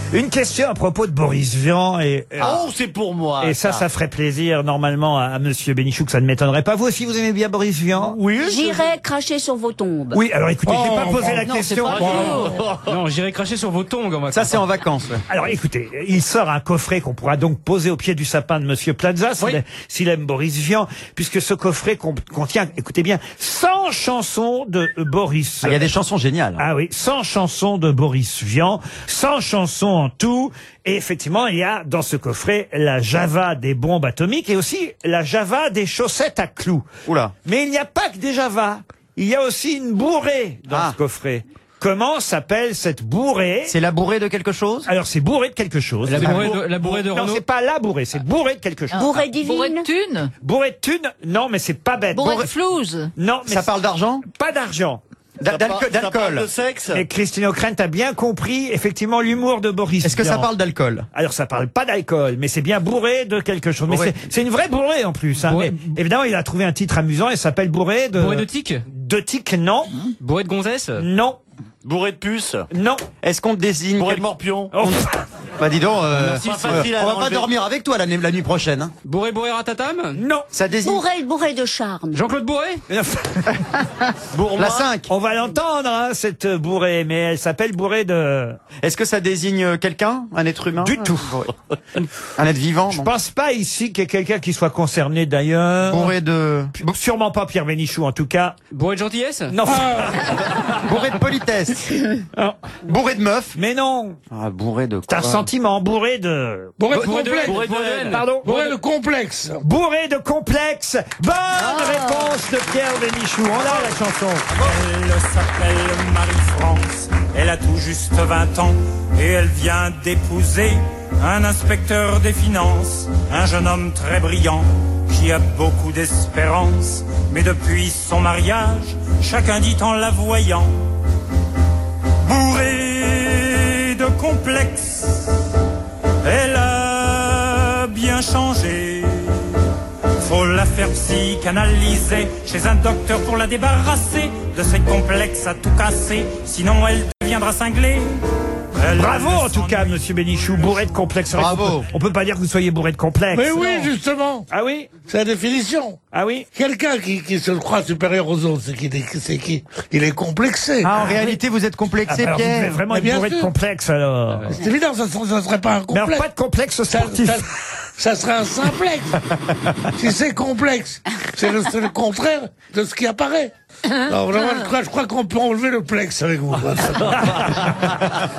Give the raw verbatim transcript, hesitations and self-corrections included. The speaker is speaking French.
Une question à propos de Boris Vian et ah. Oh, c'est pour moi. Et ça, ça, ça ferait plaisir normalement à, à Monsieur Bénichou, que ça ne m'étonnerait pas. Vous aussi, vous aimez bien Boris Vian? Oui. J'irai cracher sur vos tombes. Oui, alors écoutez, oh, j'ai pas posé oh, la non, question. Pas oh. Non, j'irai cracher sur vos tongs. En ça, c'est en vacances. Ouais. Alors écoutez, il sort un coffret qu'on pourra donc poser au pied du sapin de Monsieur Plaza, s'il oui. s'il aime Boris Vian, puisque ce coffret contient, écoutez bien, cent chansons de Boris. Ah, il y a des chansons géniales. Ah oui, cent chansons de Boris Vian, cent chansons en tout. Et effectivement, il y a dans ce coffret la Java des bombes atomiques et aussi la Java des chaussettes à clous. Oula. Mais il n'y a pas que des Java. Il y a aussi une bourrée dans ah. ce coffret. Comment s'appelle cette bourrée? C'est la bourrée de quelque chose? Alors c'est bourrée de quelque chose. La bourrée de, la bourrée de Renault? Non, c'est pas la bourrée, c'est bourrée de quelque chose. Bourrée divine? Bourrée de thunes? Bourrée de thunes? Non, mais c'est pas bête. Bourrée de flouze? Non, mais ça parle d'argent? Pas d'argent. D'alcool. De sexe. Et Christine O'Krent a bien compris, effectivement, l'humour de Boris. Est-ce que Vian. ça parle d'alcool? Alors, ça parle pas d'alcool, mais c'est bien bourré de quelque chose. Bourré. Mais c'est une vraie bourrée, en plus. Hein. Mais, évidemment, il a trouvé un titre amusant, il s'appelle bourré de... Bourré de tic? De tic, non. Mmh. Bourré de gonzesse? Non. Bourré de puce? Non. Est-ce qu'on désigne... Bourré de morpion? Oh. Bah dis donc, euh, non, euh, on va pas dormir avec toi la, la nuit prochaine. Hein. Bourré, bourré, ratatam? Non. Ça désigne... Bourré, bourré de charme. Jean-Claude Bourré? La cinq. On va l'entendre, hein, cette bourrée, mais elle s'appelle bourrée de... Est-ce que ça désigne quelqu'un? Un être humain? Du tout. Un être vivant? Je pense pas ici qu'il y ait quelqu'un qui soit concerné d'ailleurs. Bourré de... Sûrement pas Pierre Bénichou, en tout cas. Bourré de gentillesse? Non. Bourré de politesse? Non. Bourré de meuf? Mais non. Ah, bourré de quoi? C'est un sentiment, bourré de... Bourré de complexe. Bourré de haine. Pardon? Bourré de complexe. Bourré de complexe. Bonne ah. réponse de Pierre Bénichou. On a la chanson. Elle s'appelle Marie-France. Elle a tout juste vingt ans et elle vient d'épouser un inspecteur des finances, un jeune homme très brillant qui a beaucoup d'espérance. Mais depuis son mariage, chacun dit en la voyant, bourré de complexe, elle a bien changé. Faut la faire psychanalyser chez un docteur pour la débarrasser de ses complexes à tout casser, sinon elle deviendra cinglée. Elle Bravo en tout cas, Monsieur Bénichou, bourré de complexe. Bravo. On peut, on peut pas dire que vous soyez bourré de complexe. Mais oui, non. Justement. Ah oui? C'est la définition. Ah oui? Quelqu'un qui, qui se croit supérieur aux autres, c'est qu'il est, c'est qu'il il est complexé. Ah, en réalité, vous êtes complexé, ah, bah, Pierre. Vous devez vraiment mais être bourré sûr. de complexe, alors. C'est évident, ça, ça serait pas un complexe. Mais alors, pas de complexe sportif. Ça, ça, ça serait un simplexe. Si c'est complexe, c'est le, le contraire de ce qui apparaît. Alors, vraiment, je crois, je crois qu'on peut enlever le plex avec vous.